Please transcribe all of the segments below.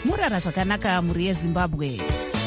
murara zvakanaka muri yeZimbabwe.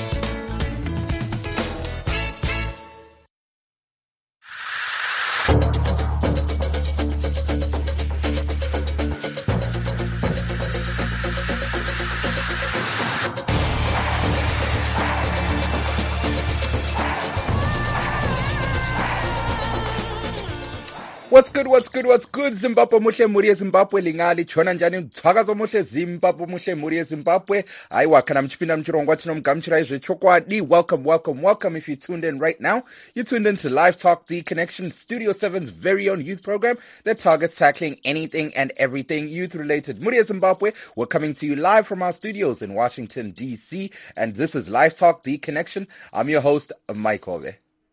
What's good, Zimbabwe muhle muri yeZimbabwe lingali chona njani mthakazo muhle Zimbabwe muhle muri yeZimbabwe. Aiwa kana mchipinda mchirongwa tinomgamuchirai zvechokwadi. Welcome if you tuned in right now. You tuned in to Live Talk, The Connection, Studio 7's very own youth program that targets tackling anything and everything youth related. Muri yeZimbabwe, we're coming to you live from our studios in Washington DC, and this is Live Talk, The Connection. I'm your host, Mike Ove.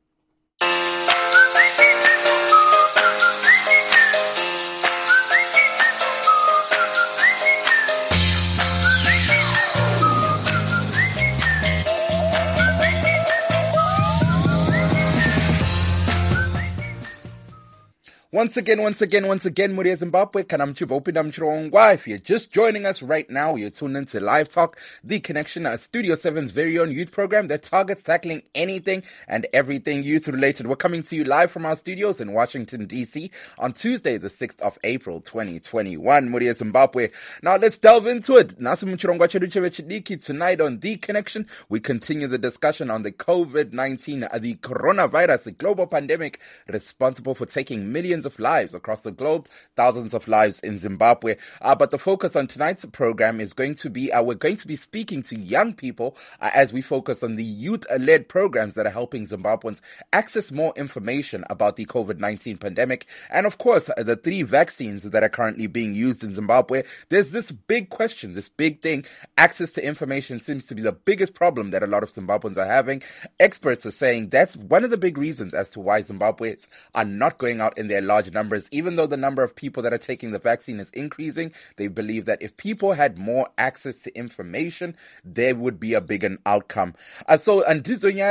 Once again, muri yeZimbabwe, kana mchiva upinda mchirongwa. If you're just joining us right now, you're tuned into Live Talk, The Connection, Studio 7's very own youth program that targets tackling anything and everything youth related. We're coming to you live from our studios in Washington, D.C. on Tuesday, the 6th of April, 2021. Muri yeZimbabwe. Now let's delve into it. Nasi mchirongwa chedu chevechidiki. Tonight on The Connection, we continue the discussion on the COVID-19, the coronavirus, the global pandemic responsible for taking millions of lives across the globe, thousands of lives in Zimbabwe. But the focus on tonight's program is going to be, we're going to be speaking to young people as we focus on the youth-led programs that are helping Zimbabweans access more information about the COVID-19 pandemic. And of course, the 3 vaccines that are currently being used in Zimbabwe. There's this big question, this big thing. Access to information seems to be the biggest problem that a lot of Zimbabweans are having. Experts are saying that's one of the big reasons as to why Zimbabweans are not going out in their large numbers. Even though the number of people that are taking the vaccine is increasing, they believe that if people had more access to information, there would be a bigger outcome. That's what we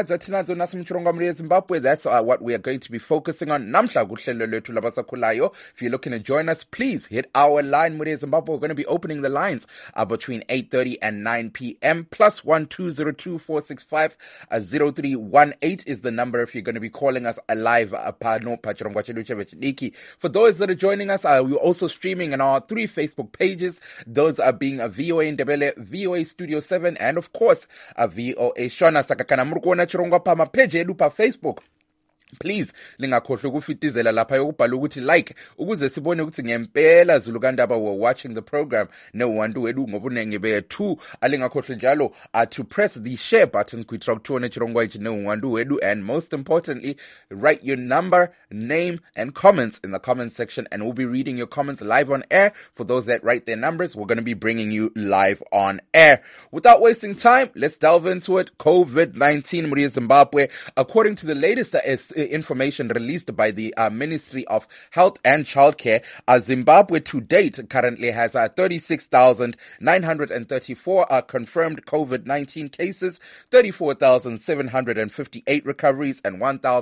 are going to be focusing on. If you're looking to join us, please hit our line. We're going to be opening the lines between 8:30 and 9 p.m. plus 1202465 is the number if you're going to be calling us live. For those that are joining us, we're also streaming on our 3 Facebook pages. Those are being VOA Ndebele, VOA Studio 7, and of course, VOA Shona. Sakakana murkuona chirongwa pa mapeje edu pa Facebook. Please lingakhohlwa ukufitizela lapha yokubhala ukuthi like ukuze sibone ukuthi ngempela Zulukandaba were watching the program newantu wedu ngobunenge bethu. Alingakhohlwa njalo to press the share button kwitra kuthona chirongwa ichi newantu wedu, and most importantly write your number, name and comments in the comments section, and we'll be reading your comments live on air. For those that write their numbers, we're going to be bringing you live on air. Without wasting time, let's delve into it. COVID-19 muri Zimbabwe. According to the latest information released by the Ministry of Health and Childcare, Zimbabwe to date currently has 36,934 confirmed COVID-19 cases, 34,758 recoveries, and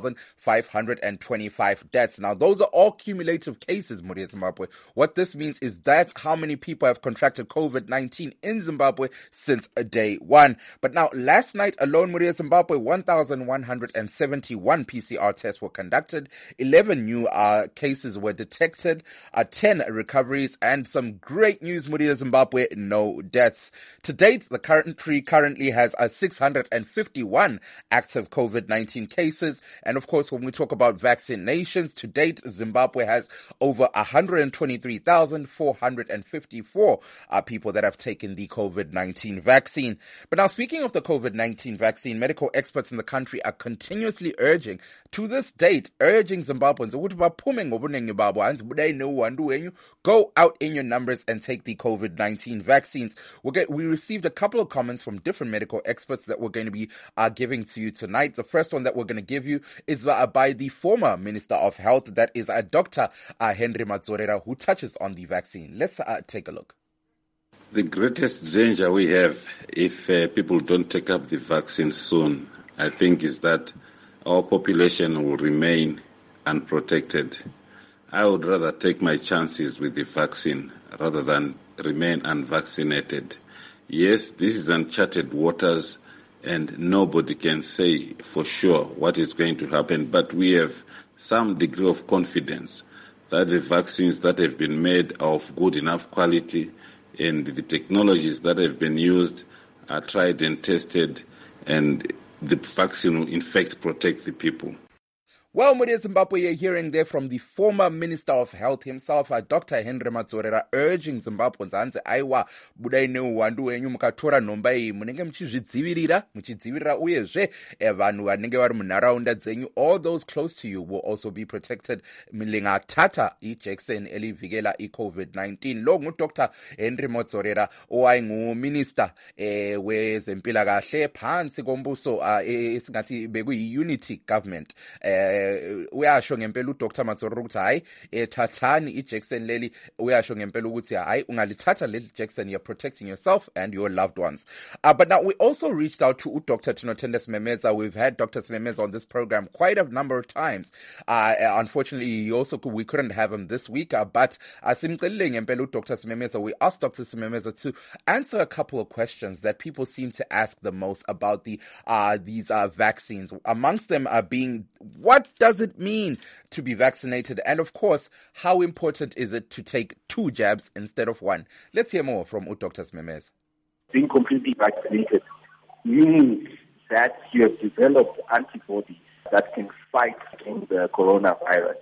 1,525 deaths. Now, those are all cumulative cases, Muri Zimbabwe. What this means is that's how many people have contracted COVID-19 in Zimbabwe since day one. But now, last night alone, Muri Zimbabwe, 1,171 PCR tests were conducted, 11 new cases were detected, 10 recoveries, and some great news, Muri Zimbabwe, no deaths. To date, the country currently has 651 active COVID-19 cases, and of course, when we talk about vaccinations, to date, Zimbabwe has over 123,454 people that have taken the COVID-19 vaccine. But now, speaking of the COVID-19 vaccine, medical experts in the country are continuously urging, to this date, urging Zimbabweans go out in your numbers and take the COVID-19 vaccines. We received a couple of comments from different medical experts that we're going to be giving to you tonight. The first one that we're going to give you is by the former Minister of Health, that is Dr. Henry Madzorera, who touches on the vaccine. Let's take a look. The greatest danger we have if people don't take up the vaccine soon, I think, is that our population will remain unprotected. I would rather take my chances with the vaccine rather than remain unvaccinated. Yes, this is uncharted waters, and nobody can say for sure what is going to happen, but we have some degree of confidence that the vaccines that have been made are of good enough quality, and the technologies that have been used are tried and tested, and the vaccine will in fact protect the people. Well, Muria Zimbabwe, you're hearing there from the former Minister of Health himself, Dr. Henry Matsorera, urging Zimbabweans hanzi aiwa budai neuwandu wenyu mukatora nhomba iyi munenge muchidzivirira uyezve vanhu vanenge vari munharaunda dzenyu, all those close to you will also be protected milingatata ijekiseni elivikela i-COVID-19. Lo nguDr. Henry Matsorera owayenguminister wezempilakahle phansi kombuso esingathi bekuyi-unity government. Uyasho ngempela uDr. Matsorera ukuthi hayi thathani ijekiseni leli, uyasho ngempela ukuthi hayi ungalithatha leli jekiseni, you're protecting yourself and your loved ones. But now we also reached out to Dr. Tinotenda Simemeza. We've had Dr. Simemeza on this program quite a number of times. Unfortunately, we couldn't have him this week, but simcelile ngempela uDr. Simemeza. We asked Dr. Simemeza to answer a couple of questions that people seem to ask the most about these vaccines. Amongst them being, what does it mean to be vaccinated? And of course, how important is it to take 2 jabs instead of 1? Let's hear more from Dr. Simemeza. Being completely vaccinated means that you have developed antibodies that can fight against the coronavirus.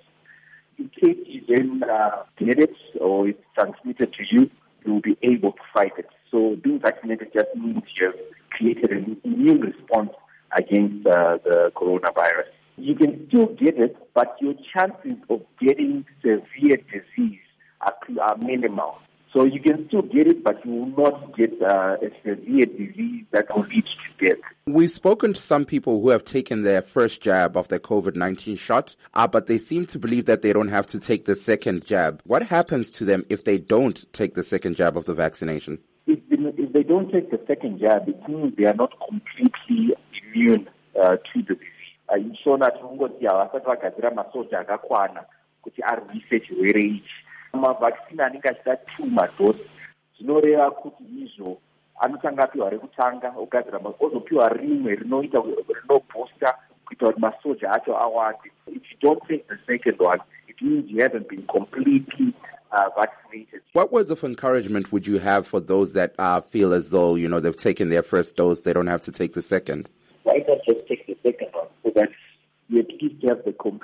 In case you then get it or it's transmitted to you, you will be able to fight it. So being vaccinated just means you have created an immune response against the coronavirus. You can still get it, but your chances of getting severe disease are minimal. So you can still get it, but you will not get a severe disease that will lead to death. We've spoken to some people who have taken their first jab of their COVID-19 shot, but they seem to believe that they don't have to take the second jab. What happens to them if they don't take the second jab of the vaccination? If they don't take the second jab, it means they are not completely immune to the disease. Ishona tinongoti havasati vagadzira masoja akakwana kuti arwise chirwere ichi. Mavhakisini anenge achida 2 madhosi zvinoreva kuti izvo anotanga apiwa rekutanga ogadzira ozopiwa rimwe rinobooster kuita kuti masoja acho awande. If you don't take the second one, it means you haven't been completely vaccinated. What words of encouragement would you have for those that feel as though, they've taken their first dose, they don't have to take the second? Why not just take the second one so that you at least have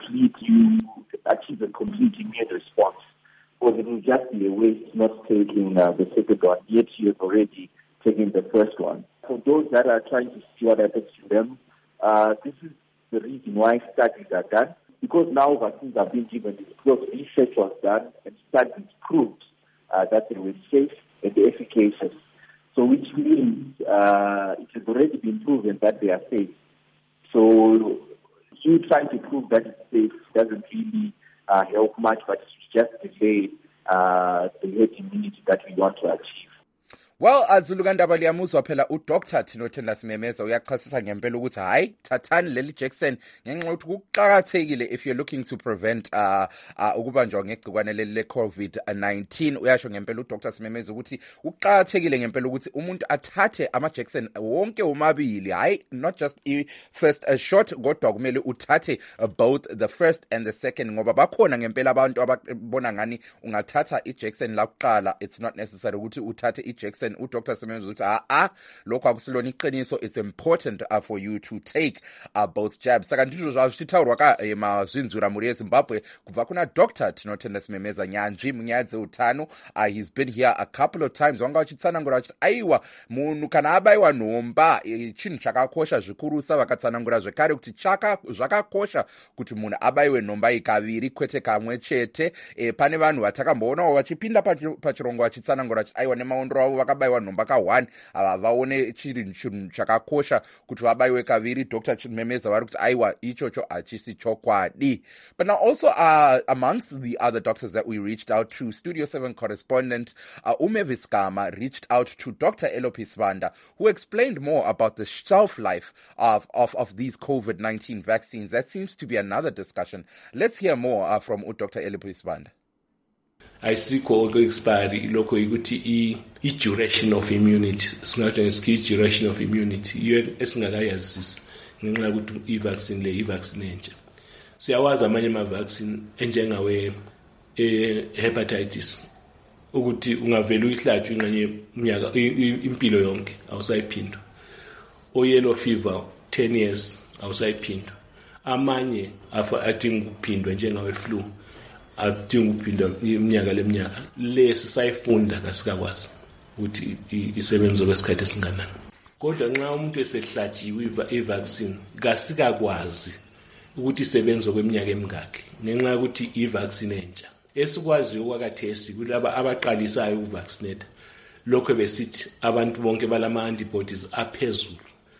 achieve a complete immune response? Because it will just be a waste not taking the second one, yet you have already taken the first one. For those that are trying to see what happens to them, this is the reason why studies are done. Because now vaccines are being given, it's because research was done and studies proved that they were safe and efficacious. So which means it has already been proven that they are safe. So you trying to prove that it's safe doesn't really help much, but it's just delay the herd immunity that we want to achieve. Well, azulukandaba liyamuzwa phela uDr. Tinotenda Simemeza uyachasisa ngempela ukuthi hayi thathani leli jekiseni ngenxa ukuthi kuqhakathekile if you're looking to prevent ukubanjwa ngegcikwane leli le-COVID-19. Uyasho ngempela uDr. Simemeza ukuthi kuqhakathekile ngempela ukuthi umuntu athathe amajekiseni wonke omabili, hayi not just first shot kodwa kumele uthathe both the first and the second, ngoba bakhona ngempela abantu ababona ngani ungathatha ijekiseni lakuqala, it's not necessary ukuthi uthathe ijekiseni. uDr. Simemeza uthi lokho akusilona iqiniso, it's important for you to take both jabs. Saka ndizvo zvazvitaurwa ka mazvinzura muri yeZimbabwe kubva kuna Dr. Tinotenda Simemeza nyanzvi munyaya dzeutano. He's been here a couple of times. Wanga vachitsanangura vachiti aiwa munhu kana abayiwa nhomba chinhu chakakosha zvikurusa. Vakatsanangura zvekare kuti zvakakosha kuti munhu abayiwe nhomba ikaviri kwete kamwe chete. Pane vanhu vatakamboonawo vachipinda pachirongo vachitsanangura vachiti aiwa nemaondro avo vakabayiwa nhomba ka1 vaone chiri chinhu chakakosha kuti vabayiwe kaviri. Dr. Simemeza vari kuti aiwa ichocho hachisi chokwadi. But now also amongst the other doctors that we reached out to, Studio 7 correspondent Umevis Gama reached out to Dr. Elopi Sibanda, who explained more about the shelf life of these COVID-19 vaccines. That seems to be another discussion. Let's hear more from Dr. Elopi Sibanda. ayisikho ku-expiry ilokho ukuthi i-duration of immunity singathi ngesikhi duration of immunity iyo esingakayazisisi ngenxa yokuthi i-vaccine le i-vaccine entsha siyawazi amanye ama-vaccine enjengawe hepatitis ukuthi ungavela uyihlatshwe ingxenye iminyaka impilo yonke awusayiphindwa o-yellow fever 10 years awusayiphindwa amanye adinga ukuphindwa njengawe flu adinga ukuphindwa iminyaka leminyaka lesi sayifunda kasikakwazi ukuthi isebenza kwesikhathi esinganani kodwa nxa umuntu esehlatshiwe i-vaccine kasikakwazi ukuthi isebenza kweminyaka emingaki ngenxa yokuthi i-vaccine entsha esikwaziyo okwakathesi kulaba abaqalisayo ukuvaccinate lokho besithi abantu bonke balama-antibodies aphezulu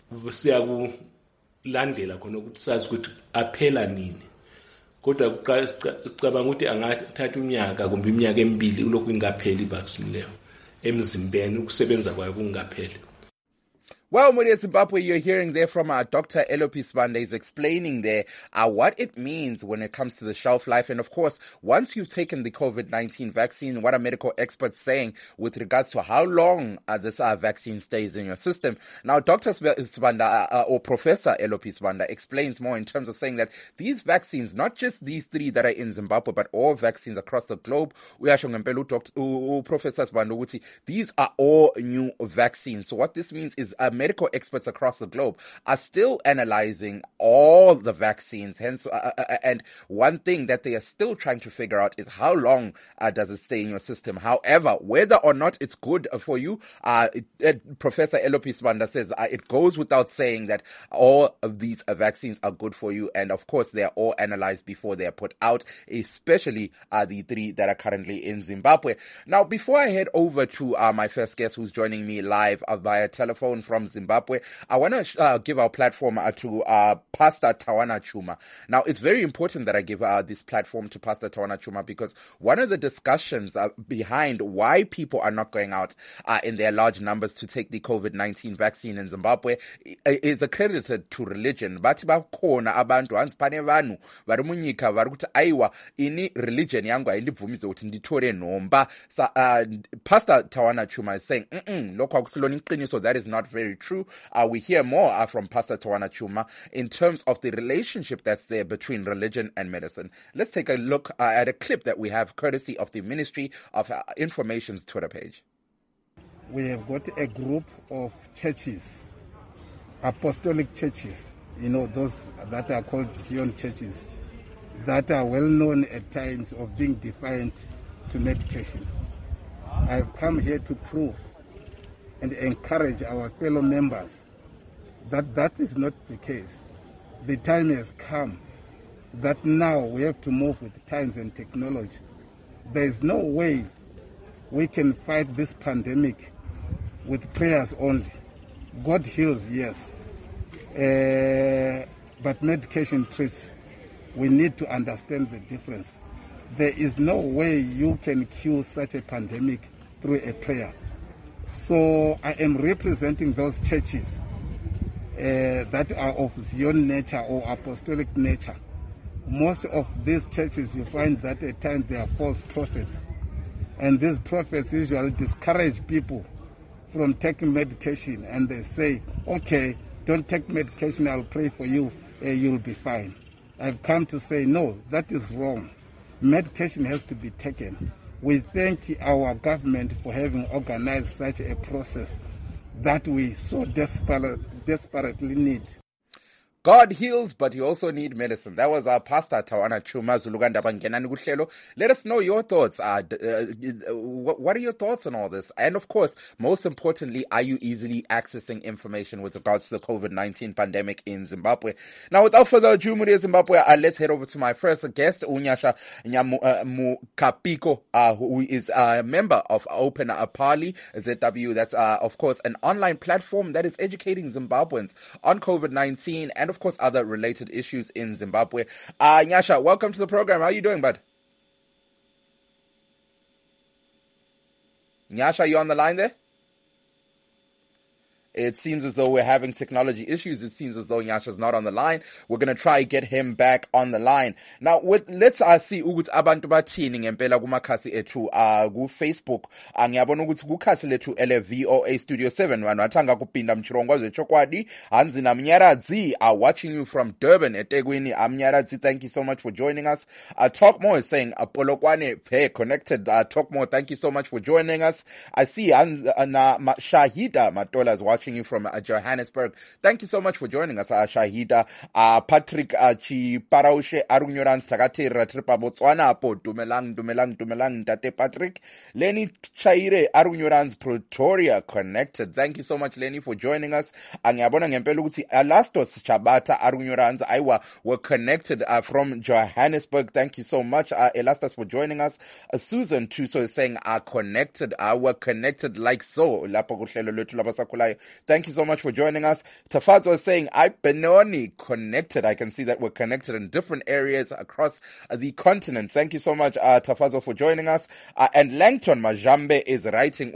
siyakulandela khona ukuthi sazi ukuthi aphela nini kodwa sicabanga ukuthi angathatha unyaka kumbe iminyaka emibili ulokhu ingapheli i-vaccine leyo emzimbeni ukusebenza kwayo kungapheli. Well, Muria Zimbabwe, you're hearing there from Dr. Elopi Sibanda is explaining there what it means when it comes to the shelf life. And of course, once you've taken the COVID-19 vaccine, what are medical experts saying with regards to how long this vaccine stays in your system? Now, Dr. Sibanda or Professor Elopi Sibanda explains more in terms of saying that these vaccines, not just these three that are in Zimbabwe, but all vaccines across the globe, Professor Sibanda, these are all new vaccines. So what this means is medical experts across the globe are still analyzing all the vaccines. Hence, and one thing that they are still trying to figure out is how long does it stay in your system. However, whether or not it's good for you, Professor Elopi Sibanda says it goes without saying that all of these vaccines are good for you. And of course, they are all analyzed before they are put out, especially the three that are currently in Zimbabwe. Now, before I head over to my first guest who's joining me live via telephone from Zimbabwe, I want to give our platform to Pastor Tawana Chuma. Now, it's very important that I give this platform to Pastor Tawana Chuma because one of the discussions behind why people are not going out in their large numbers to take the COVID-19 vaccine in Zimbabwe is accredited to religion. Bathi bakhona abantu hansi vanhu vari munyika vari kuti aiwa ini religion yangu haindibvumize kuti nditore nhomba. Pastor Tawana Chuma is saying lokho akusilona iqiniso, that is not very true. We hear more from Pastor Tawana Chuma in terms of the relationship that's there between religion and medicine. Let's take a look at a clip that we have courtesy of the Ministry of Information's Twitter page. We have got a group of churches, apostolic churches, those that are called Zion churches, that are well known at times of being defiant to medication. I've come here to prove and encourage our fellow members that that is not the case. The time has come that now we have to move with times and technology. There is no way we can fight this pandemic with prayers only. God heals, yes, but medication treats. We need to understand the difference. There is no way you can cure such a pandemic through a prayer. So I am representing those churches that are of Zion nature or apostolic nature. Most of these churches, you find that at times they are false prophets. And these prophets usually discourage people from taking medication. And they say, okay, don't take medication, I'll pray for you, you'll be fine. I've come to say, no, that is wrong. Medication has to be taken. We thank our government for having organized such a process that we so desperately need. God heals, but you also need medicine. That was our Pastor Tawana Chuma Zuluganda Bangenani Guhlelo. Let us know your thoughts. What are your thoughts on all this? And of course, most importantly, are you easily accessing information with regards to the COVID-19 pandemic in Zimbabwe? Now, without further ado, Muria Zimbabwe, let's head over to my first guest, Unyasha Mukapiko, who is a member of Open Pali ZW. That's, of course, an online platform that is educating Zimbabweans on COVID-19 and of course, other related issues in Zimbabwe. Nyasha, welcome to the program. How are you doing, bud? Nyasha, you on the line there? It seems as though we're having technology issues. It seems as though Nyasha's not on the line. We're going to try get him back on the line. Now, let's see ukuthi abantu bathini ngempela kumakhasi ethu ku Facebook. Ngiyabona ukuthi kukhasi lethu ele VOA Studio 7 vanhu vathanga kupinda mchirongo zvechokwadi. Hanzi na Mnyaradzi are watching you from Durban eThekwini. Mnyaradzi, thank you so much for joining us. Talk More is saying Polokwane hey, connected. Talk More, thank you so much for joining us. I see Shahida Matola is watching you from Johannesburg. Thank you so much for joining us, Shahida. Patrick Chiparaushe Arunyorans Takatira Tripa Botswana po Dumelang Tate Patrick. Lenny Chaire Arunyorans Pretoria connected. Thank you so much, Lenny, for joining us. Angiyabona ngempela ukuthi Alastos Chabata Arunyorans Aiwa were connected from Johannesburg. Thank you so much, Elastos, for joining us. Susan Tuso is saying connected. We're connected like so. Thank you so much for joining us. Tafazo is saying Benoni connected. I can see that we're connected in different areas across the continent. Thank you so much, Tafazo, for joining us. And Langton Majambe is writing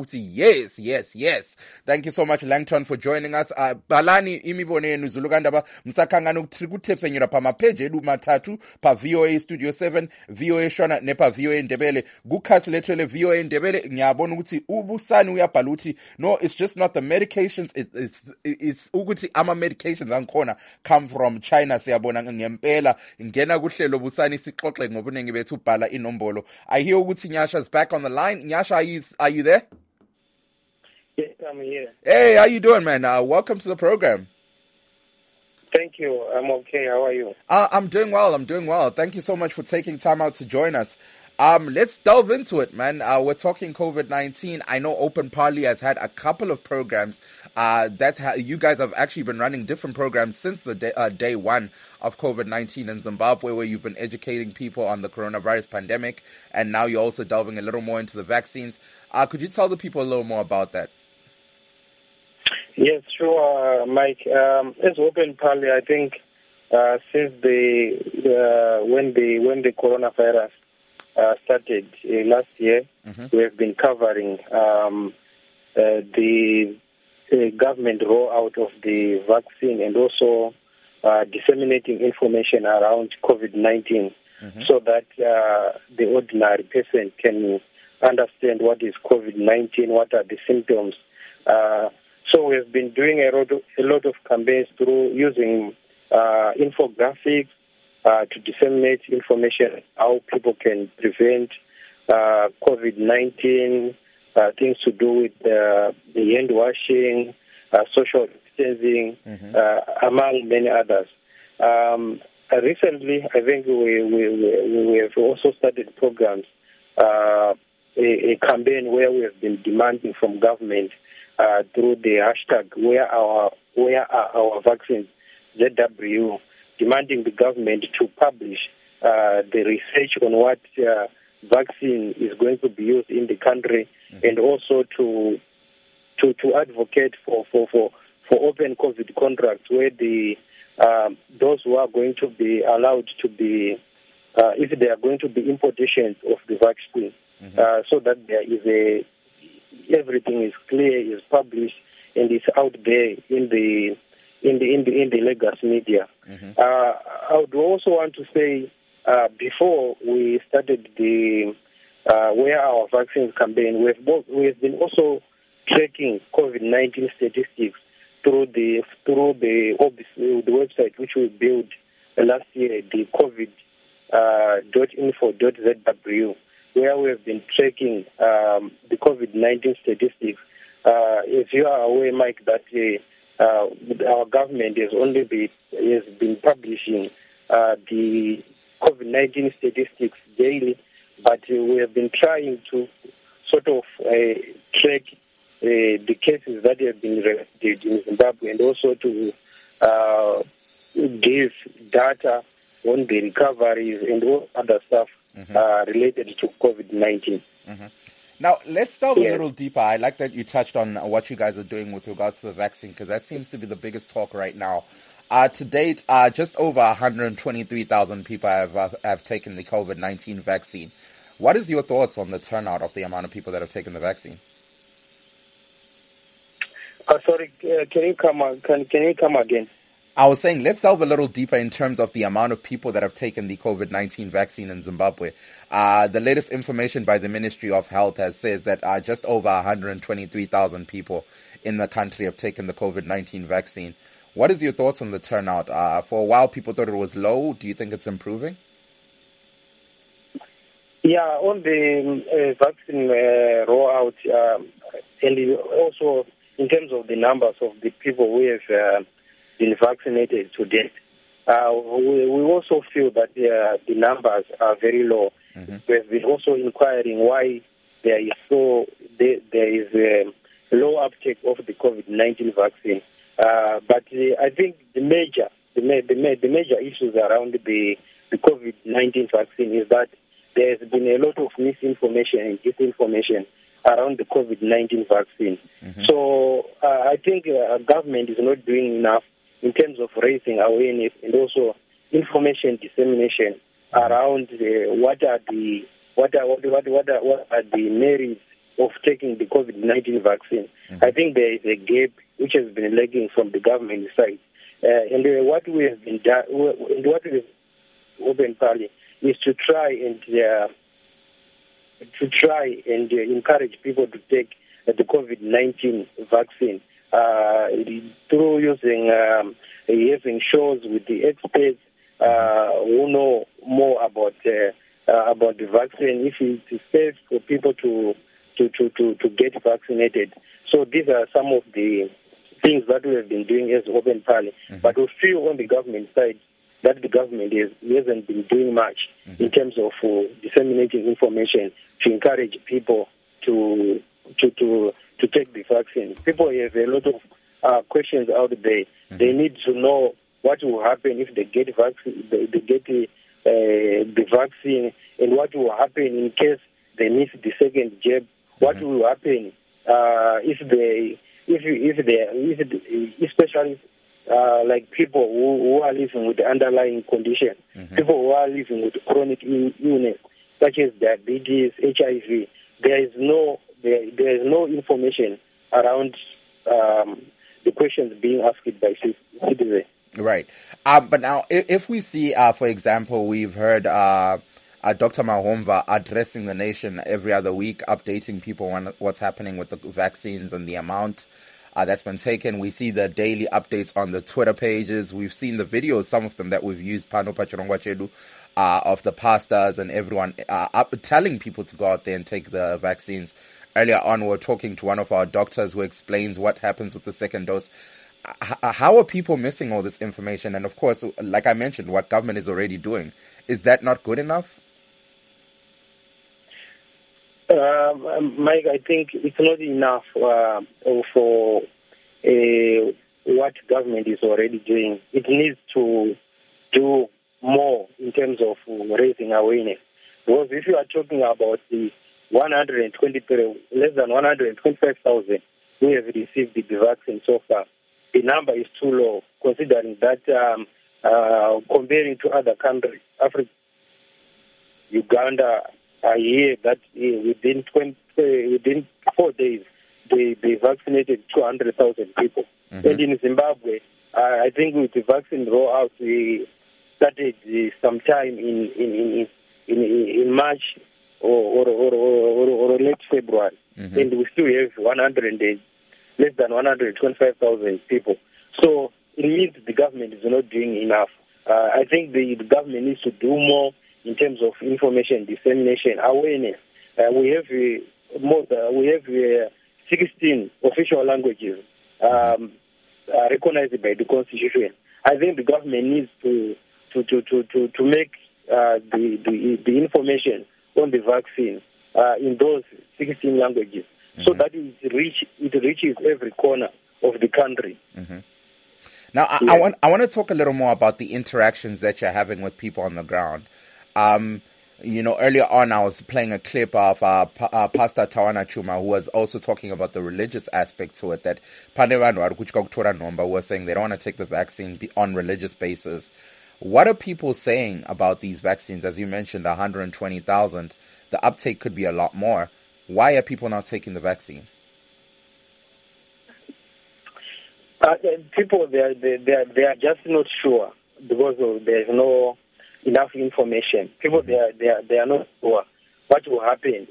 yes. Thank you so much, Langton, for joining us. Balani imibone nuzulugandaba msakangana ukutefenyura pa mapeje edu matatu pa VOA Studio 7, VOA Shona nepa VOA Ndebele. Gukas literally VOA Ndebele ngiyabona ukuthi ubusani uyabhala ukuthi no, it's just not the medications, it's ukuthi ama medications angikhona come from China. Siyabona ngempela ngena kuhlelo busani sixoxe ngobunengi bethu bhala inombolo. I hear ukuthi Nyasha's back on the line. Nyasha, are you there? Yes, I'm here. Hey, how you doing, man? Welcome to the program. Thank you. I'm okay. How are you? I'm doing well. Thank you so much for taking time out to join us. Let's delve into it, man. We're talking COVID-19. I know Open Parley has had a couple of programs. You guys have actually been running different programs since the day one of COVID-19 in Zimbabwe, where you've been educating people on the coronavirus pandemic, and now you're also delving a little more into the vaccines. Could you tell the people a little more about that? Yes, sure, Mike. As Open Parley, I think since when the coronavirus started last year, we have been covering the government rollout of the vaccine and also disseminating information around COVID-19 so that the ordinary person can understand what is COVID-19, what are the symptoms. So we have been doing a lot of campaigns through using infographics to disseminate information how people can prevent COVID-19, things to do with the hand washing, social distancing, among many others. Recently, I think we have also started programs, a campaign where we have been demanding from government through the hashtag where are our vaccines, ZW, demanding the government to publish the research on what vaccine is going to be used in the country, and also to advocate for open COVID contracts where those who are going to be allowed to be, if they are going to be importations of the vaccine, so that there is everything is clear, is published, and is out there in the legacy media. I would also want to say, before we started the Where Our Vaccines campaign, we have been also tracking COVID-19 statistics through the website which we built last year, the covid.info.zw, where we have been tracking the COVID-19 statistics. As you are aware, Mike, that our government has been publishing the COVID-19 statistics daily, but we have been trying to sort of track the cases that have been reported in Zimbabwe, and also to give data on the recoveries and all other stuff related to COVID-19. Now, let's delve a little deeper. I like that you touched on what you guys are doing with regards to the vaccine, because that seems to be the biggest talk right now. To date, just over 123,000 people have taken the COVID-19 vaccine. What is your thoughts on the turnout of the amount of people that have taken the vaccine? Sorry, can you come again? I was saying, let's delve a little deeper in terms of the amount of people that have taken the COVID-19 vaccine in Zimbabwe. The latest information by the Ministry of Health has said that just over 123,000 people in the country have taken the COVID-19 vaccine. What is your thoughts on the turnout? For a while, people thought it was low. Do you think it's improving? Yeah, on the vaccine rollout, and also in terms of the numbers of the people who have been vaccinated to date, we also feel that the numbers are very low. Mm-hmm. We've been also inquiring why there is a low uptake of the COVID-19 vaccine. But I think the major issues around the COVID-19 vaccine is that there has been a lot of misinformation and disinformation around the COVID-19 vaccine. Mm-hmm. So I think government is not doing enough in terms of raising awareness and also information dissemination around what are the merits of taking the COVID-19 vaccine. Mm-hmm. I think there is a gap which has been lagging from the government side, and what we have been done, and what we have open party is to try and encourage people to take the COVID-19 vaccine through using having shows with the experts who know more about the vaccine, if it's safe for people to get vaccinated. So these are some of the things that we have been doing as Open Party. Mm-hmm. But we feel on the government side that the government hasn't been doing much mm-hmm. in terms of disseminating information to encourage people to take the vaccine. People have a lot of questions out there. Mm-hmm. They need to know what will happen if they get vaccine. They get the vaccine, and what will happen in case they miss the second jab. Mm-hmm. What will happen especially like people who are living with underlying condition, mm-hmm. people who are living with chronic illness such as diabetes, HIV. There is no information around the questions being asked by citizens. Right. But now, if we see, for example, we've heard Dr. Mahomva addressing the nation every other week, updating people on what's happening with the vaccines and the amount that's been taken. We see the daily updates on the Twitter pages. We've seen the videos, some of them that we've used, Pano Pachirongwa Chedu, of the pastors and everyone telling people to go out there and take the vaccines. Earlier on, we were talking to one of our doctors who explains what happens with the second dose. How are people missing all this information? And of course, like I mentioned, what government is already doing. Is that not good enough? Mike, I think it's not enough for what government is already doing. It needs to do more in terms of raising awareness. Because if you are talking about the less than 125,000 who have received the vaccine so far, the number is too low, considering that comparing to other countries, Africa, Uganda, I hear that within 4 days they vaccinated 200,000 people. Mm-hmm. And in Zimbabwe, I think with the vaccine rollout, we started sometime in March or late February, mm-hmm. and we still have less than 125,000 people. So it means the government is not doing enough. I think the government needs to do more in terms of information dissemination, awareness. We have 16 official languages recognized by the Constitution. I think the government needs to make the information on the vaccine in those 16 languages, mm-hmm. so that it reaches every corner of the country. Mm-hmm. Now, I want to talk a little more about the interactions that you're having with people on the ground. Earlier on, I was playing a clip of Pastor Tawana Chuma, who was also talking about the religious aspect to it, that Pandevanwa were saying they don't want to take the vaccine on religious basis. What are people saying about these vaccines? As you mentioned, 120,000. The uptake could be a lot more. Why are people not taking the vaccine? People, they are just not sure because there's no enough information. People, they are not sure what will happen.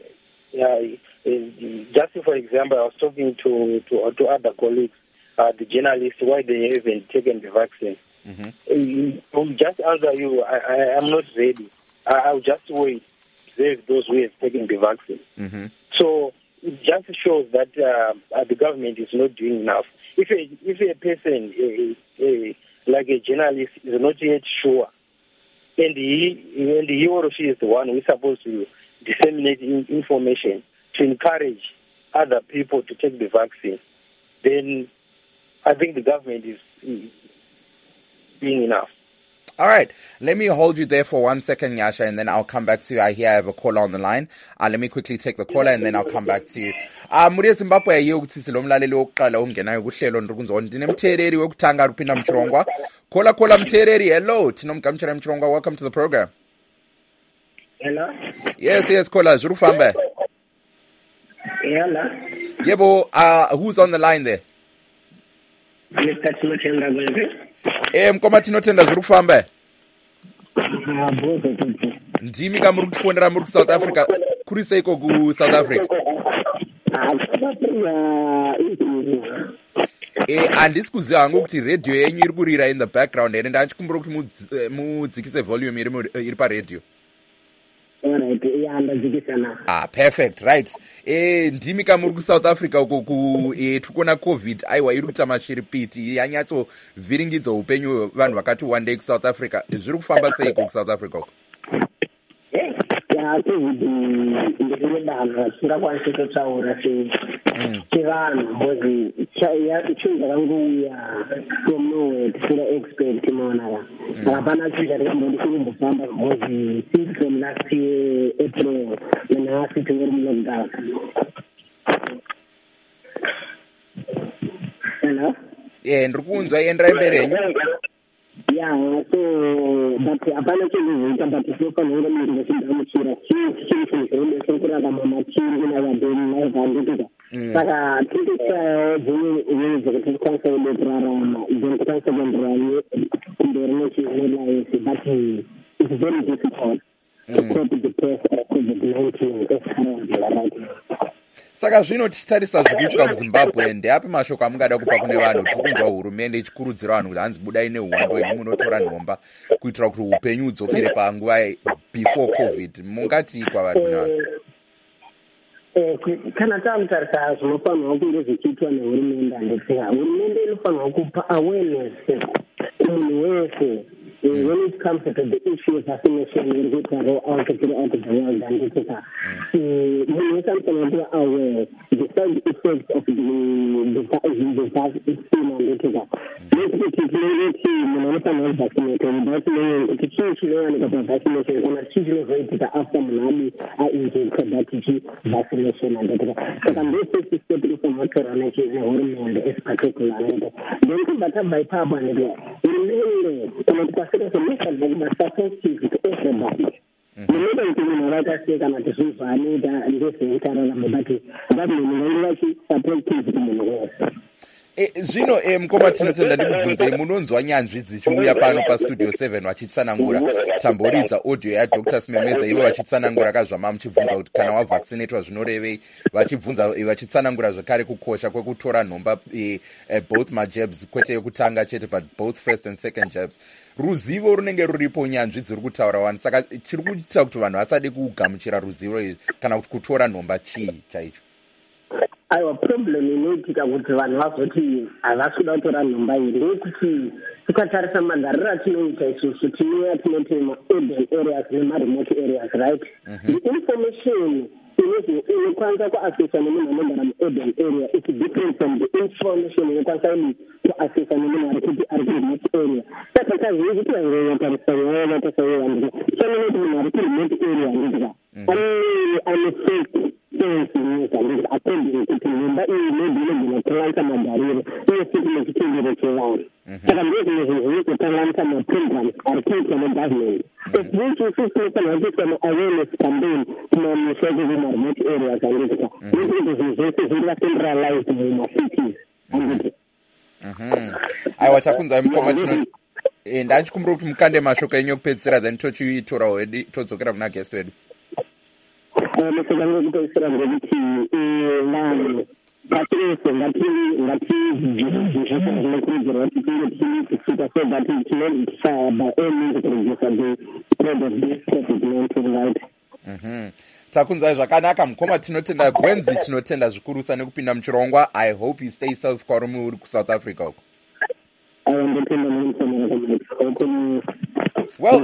Just for example, I was talking to other colleagues, the journalists, why they haven't taken the vaccine. I'll just answer you, I am not ready. I'll just wait. Save those who have taken the vaccine. So it just shows that the government is not doing enough. If a person, like a journalist, is not yet sure, and he or she is the one who is supposed to disseminate information to encourage other people to take the vaccine, then I think the government is being enough. All right. Let me hold you there for 1 second, Nyasha, and then I'll come back to you. I hear I have a caller on the line. Let me quickly take the caller, and then I'll come back to you. Muri Zimbabwe ayiyo ukuthi silomlaleli wokuqala ongenayo kuhlelo ndikunzona. Ndinemthereri wokuthanga Rupinda Mchirongwa. Caller Mthereri. Hello. Tinomgamchira Mchirongwa. Welcome to the program. Hello. Yes, caller. Zuru fambe. Hello. Yebo, who's on the line there? Mr. Tinotenda Gweze. Mkoma Tinotenda zuru fambe. Bozo. Ndimi kamuri kufondera muri South Africa. Kuri seiko ku South Africa. Handisi kuziva hangu kuti radio yenyu iri kurira in the background ende ndachikumbura kuti mudzikise volume iri paradio. Alright, ndadzikisa. Perfect, right. Ndimi kamuri ku South Africa uko tukona COVID aiwa iri kuita machiripiti yanyatso vhiringidza upenyu vanhu vakati one day ku South Africa. Zviri kufamba sei ku South Africa uko? COVID ndiri danho singakwanisi kutaura chivanhu because chinhu chakangouya from nowhere tisinga expect maonaka hapana chinhu chatikambodi kurumbofamba because since from last year April nanhasi tingori mulockdown. Hello? Ndiri kunzwa enderai mberi henyu. Yeah, so but hapana chinhuzoita but tinofanira kuti vachigamuchira chinhu chokuraka mamachiri kunavadeni naivanditika saka tirikutsvayawo dzimwe dzekuti tikwanisa kude kurarama then tikwanisa kuenderera kumberi nechilife but it's very difficult to cope with the press of COVID-19 as currently right now. Saka zvino tichitarisa zvikuitika kuZimbabwe ndeapi mashoko amungada kupa kune vanhu? Tikunzwa hurumende ichikurudzira vanhu kuti hanzi budai neuhwando henyu munotora nhomba kuitira kuti upenyu hudzokere panguva before COVID. Mungati kwavanhu navanhu? Kana tamutarisa zvinofanirwa kunge zvichiitwa nehurumende handitsinga hurumende inofanirwa kupa awareness kumunhu wese when it comes to the issue of vaccination iri kuita roll out throughout the world handitsinga munhu wese anofanirwa kuva aware the side effects of the vaccine handitsinga nekuti tinoti munhu anofanirwa kuvaccinate muvaccination kuti chii chinowanika pavaccination kana chii chinozoitika after munhu ainjecta that vaccination handitsinga saka ndefirst step inofanirwa kutorwa nehurumende as particular then kubata baipapo handitsinga hurumende kana kuti pasina semesha supportive to everybody. Munhu kuti munhu vakasiya kana kuti zvinhu zvaanoita ndezveutararama but government ngairi vachisupport kumunhu wese. Zvino Mkoma Tinotenda ndikubvunzei, munonzwa nyanzvi dzichiuya pano pastudio 7 vachitsanangura tamboridza audio yaDr. Simemeza ivo vachitsanangura kazvama muchibvunza kuti kana wavaccinatwa zvinorevei, vachitsanangura zvakare kukosha kwekutora nhomba both majabs kwete yekutanga chete but both first and second jabs. Ruzivo runenge ruripo, nyanzvi dziri kutaura wani, saka chiri kuita kuti vanhu vasade kugamuchira ruzivo iri kana kuti kutora nhomba chii chaicho? Aiwa, problem inoitika kuti vanhu vazoti havasi kuda kutora nhomba iyi ndeyekuti tikatarisa magariro atinoita isusu tinouya tinoti ma-urban areas nema-remote areas, right? The information inokwanisa kuaccessa nemunhu anogara mu-urban area is different from the information inokwanisa kuaccessa nemunhu ari ku-remote area. Saka kazhinji kuti vanhu vatarisanyaya chanonoti munhu ari ku-remote area ndika anefect according to nyumba iyi maybe inogona kutanganisa magariro uye futi nechitendero chevanhu. Saka ndizvo zviri kutanganisa maprograms ari kuitwa negovernment especially tinofanira kuitwa ma-awareness campaign kumamisha kuzvima-remote areas handiti nekuti zvinhu zvese zviri vacentralized mumacities handiti aiwa takunzai mukoma ndanchikumbira kuti mukande mashoko enyu okupedzisira then tochiitorawo wedi todzokera kuna guest wedu. Mashoko angu okupedzisira ngekuti vanhu patiese ngatizvinokurudzirwa kuti tinge tichiita so that by all means reduce the spread of this COVID-19 right. takunzai zvakanaka mukoma, tinotenda Gwenzi, tinotenda zvikurusa nekupinda muchirongwa. I hope you stay safe kwarume uri kuSouth Africa uko. Well,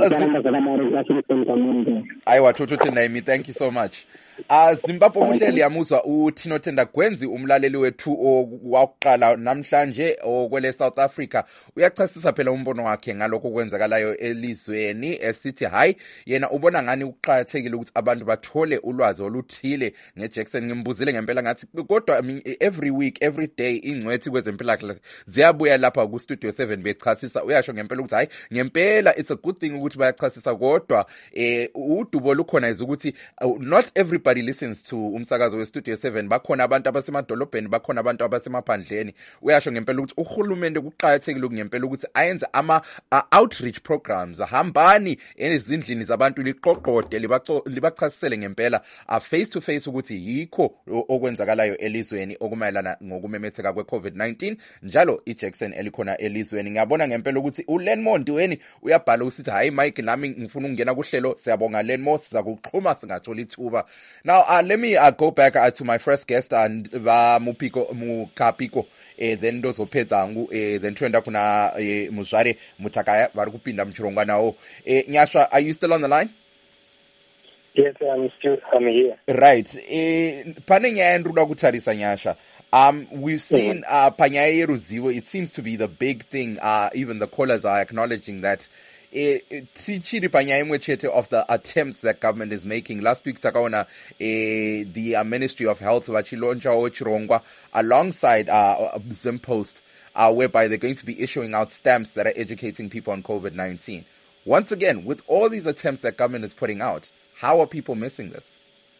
aiwa tototenda imi, thank you so much. Zimbabwe muhleli yamuzwa tinotenda Gwenzi, umlaleli wethu wakuqala namhlanje okwele South Africa, uyachasisa phela umbono wakhe ngalokho kwenzakalayo elizweni, esithi hayi yena ubona ngani uqhakathekile ukuthi abantu bathole ulwazi oluthile ngeJackson. Ngimbuzile ngempela ngathi kodwa every week every day ingcwethi kwezempilakahle ziyabuya lapha ku Studio 7 bechasisa. Uyasho ngempela ukuthi hayi ngempela it's a good thing ukuthi bayachasisa, kodwa udubo lukhona ukuthi not everybody listens to umsakazo we Studio 7. Bakhona abantu abasemadolobheni, bakhona abantu abasemaphandleni. Uyasho ngempela ukuthi uhulumende kuqhakathekile ngempela ukuthi ayenze ama outreach programs, hambani ezindlini zabantu liqoqode libachasisele ngempela face to face ukuthi yikho okwenzakalayo elizweni okumayelana ngokumemetheka kwe-COVID-19 njalo iJackson elikhona elizweni. Ngiyabona ngempela ukuthi uLenmore Ndiweni uyabhala usithi hayi Mike nami ngifuna ukungena kuhlelo. Siyabonga Lenmore, siza kuxhuma singathola ithuba. Now let me go back to my first guest and Mukapiko then ndozopedza then toenda kuna Muzvare Mutakaya vari kupinda muchirongwa nawo. Nyasha, are you still on the line? Yes, I'm here. Right. Pane nyaya yandoda kutarisa Nyasha. We've seen panyaya yeruzivo, it seems to be the big thing. Even the callers are acknowledging that tichiri panyaya imwe chete of the attempts that government is making. Last week takaona the Ministry of Health vachilonchawo chirongwa alongside Zimpost, whereby they're going to be issuing out stamps that are educating people on COVID-19. Once again, with all these attempts that government is putting out, how are people missing this?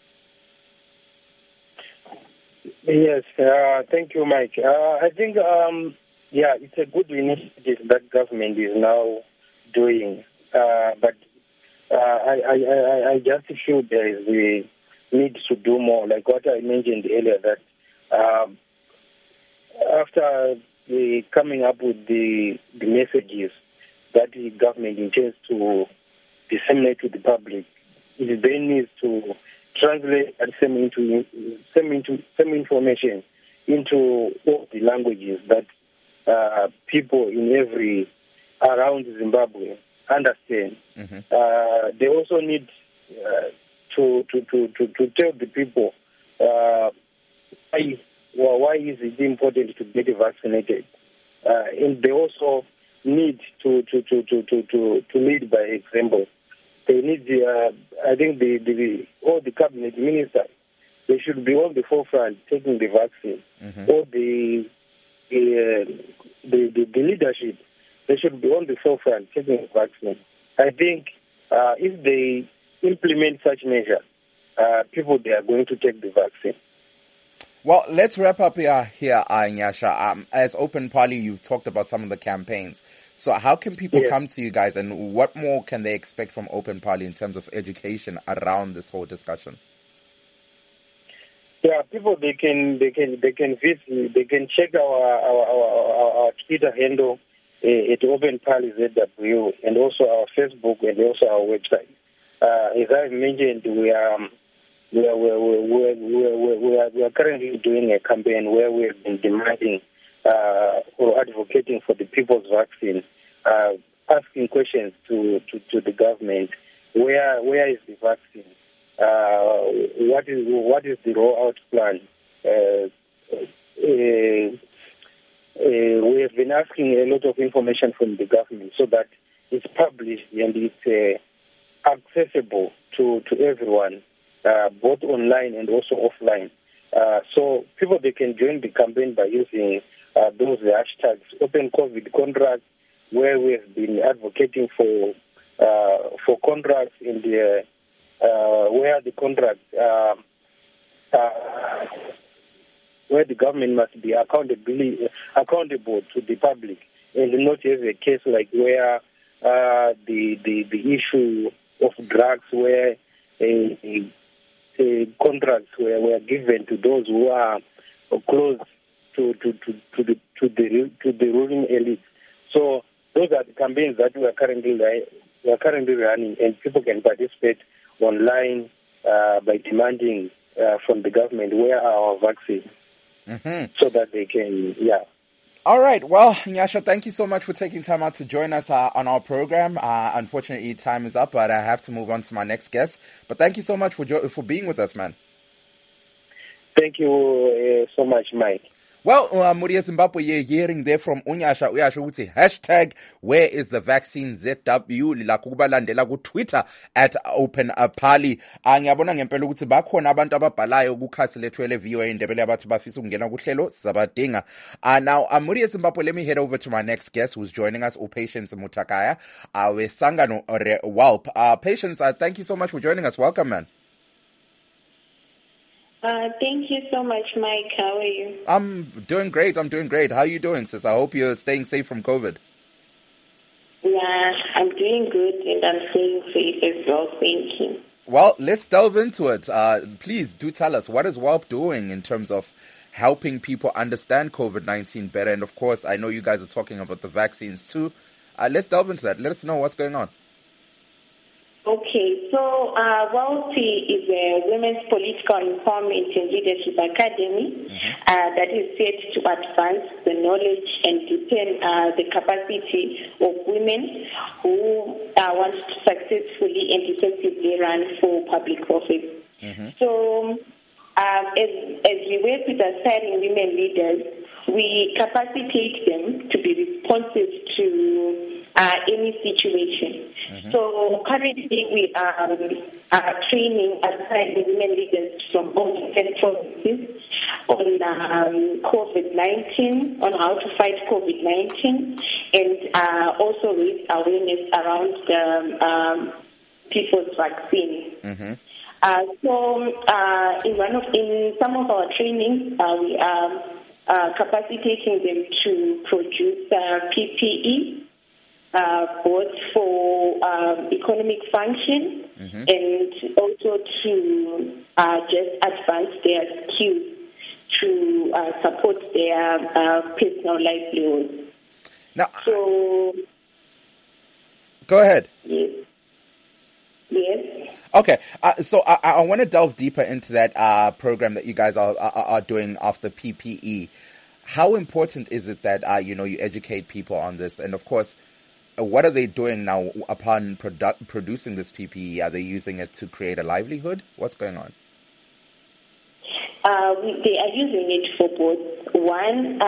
Yes, thank you, Mike. I think, it's a good initiative that government is now doing, but I just feel there is the need to do more, like what I mentioned earlier, that after coming up with the messages that the government intends to disseminate to the public, it then needs to translate that same information into all the languages that people in around Zimbabwe understand. They also need to tell the people why is it important to get vaccinated, and they also need to lead by example. They need I think all the cabinet ministers, they should be on the forefront taking the vaccine. All the leadership, they should be on the forefront taking the vaccine. I think if they implement such measures, people, they are going to take the vaccine. Well, let's wrap up here, Nyasha. As Open Party, you've talked about some of the campaigns. So how can people come to you guys, and what more can they expect from Open Party in terms of education around this whole discussion? Yeah, people, they can visit, they can check our Twitter handle at Open Party ZW, and also our Facebook and also our website. As I mentioned, we are currently doing a campaign where we have been demanding or advocating for the people's vaccine, asking questions to the government. Where is the vaccine? What is the rollout plan? We have been asking a lot of information from the government so that it's published and it's accessible to everyone, both online and also offline. So people, they can join the campaign by using those hashtags, Open COVID Contracts, where we have been advocating for contracts in the where the contracts where the government must be accountable to the public, and not have a case like where the issue of drugs, where contracts were given to those who are close to the ruling elite. So those are the campaigns that we are currently running, and people can participate online by demanding from the government where are our vaccines, so that they can, All right. Well, Nyasha, thank you so much for taking time out to join us on our program. Unfortunately, time is up, but I have to move on to my next guest. But thank you so much for being with us, man. Thank you so much, Mike. Well, Muria Zimbabwe, you're hearing there from Unyasha uthi hashtag where is the vaccine ZW lilakuba landela ku Twitter at OpenPali. Ngiyabona ngempela ukuthi bakhona abantu ababhalayo kukhasi lethu ele VOA Ndebele abathi bafisa ukungena kuhlelo sabadinga. Now, Muria Zimbabwe, let me head over to my next guest who's joining us, Patience Mutakaya, Sangano WALP. Patience, thank you so much for joining us. Welcome, man. Thank you so much, Mike. How are you? I'm doing great. How are you doing, sis? I hope you're staying safe from COVID. Yeah, I'm doing good and I'm staying safe as well. Thank you. Well, let's delve into it. Please do tell us, what is WALP doing in terms of helping people understand COVID-19 better? And of course, I know you guys are talking about the vaccines too. Let's delve into that. Let us know what's going on. Okay, so WALP is a Women's Political Empowerment and Leadership Academy that is set to advance the knowledge and deepen the capacity of women who want to successfully and effectively run for public office. So as we work with aspiring women leaders, we capacitate them to be responsive to any situation. So currently we are training aspiring women leaders from all different provinces on COVID-19, on how to fight COVID-19, and also raise awareness around the people's vaccine. So in some of our trainings, we are capacitating them to produce PPE, both for economic function and also to just advance their skills to support their personal livelihoods. Now, so, go ahead. Yes. Okay, so I want to delve deeper into that program that you guys are doing after PPE. How important is it that you educate people on this? And of course, what are they doing now upon producing this PPE? Are they using it to create a livelihood? What's going on? They are using it for both. One,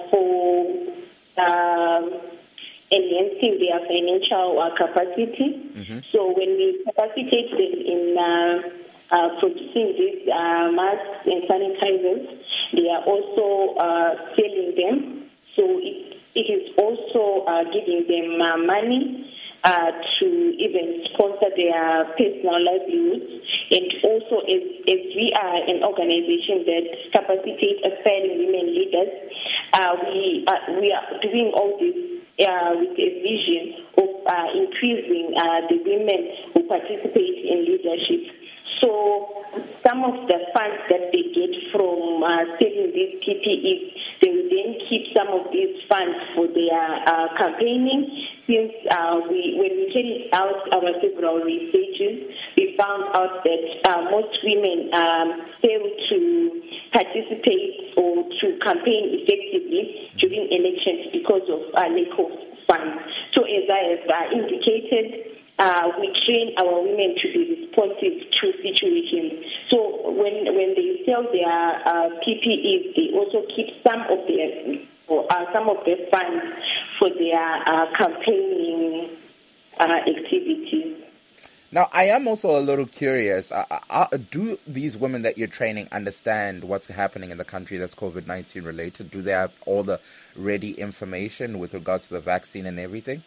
for enhancing their financial capacity. So when we capacitate them in producing these masks and sanitizers, they are also selling them. So it is also giving them money to even sponsor their personal livelihoods. And also, as we are an organization that capacitates aspiring women leaders, we are doing all this with a vision of increasing the women who participate in leadership. So some of the funds that they get from selling these PPEs, they will then keep some of these funds for their campaigning. Since when we carried out our several researches, we found out that most women fail to participate or to campaign effectively during elections because of lack of funds. So as I have indicated, we train our women to be responsive to situations. So when they sell their PPEs, they also keep some of their funds for their campaigning activities. Now, I am also a little curious. Do these women that you're training understand what's happening in the country that's COVID-19 related? Do they have all the ready information with regards to the vaccine and everything?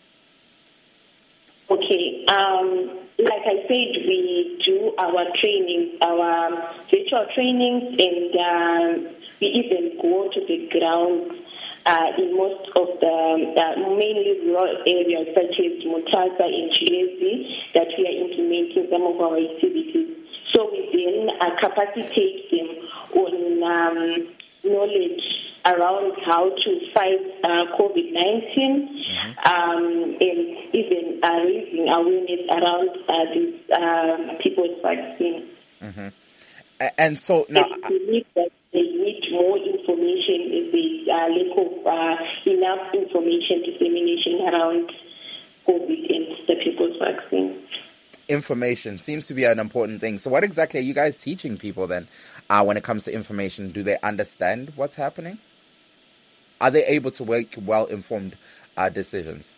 Okay. Like I said, we do our trainings, our virtual trainings, and We even go to the ground in most of the mainly rural areas such as Mutasa and Chilezi that we are implementing some of our activities. So we then capacitate them on knowledge around how to fight COVID-19 and even raising awareness around this people's vaccine. And so now, I believe that they need more information. There's a lack of enough information dissemination around COVID and the people's vaccine. Information seems to be an important thing. So what exactly are you guys teaching people then when it comes to information? Do they understand what's happening? Are they able to make well-informed decisions?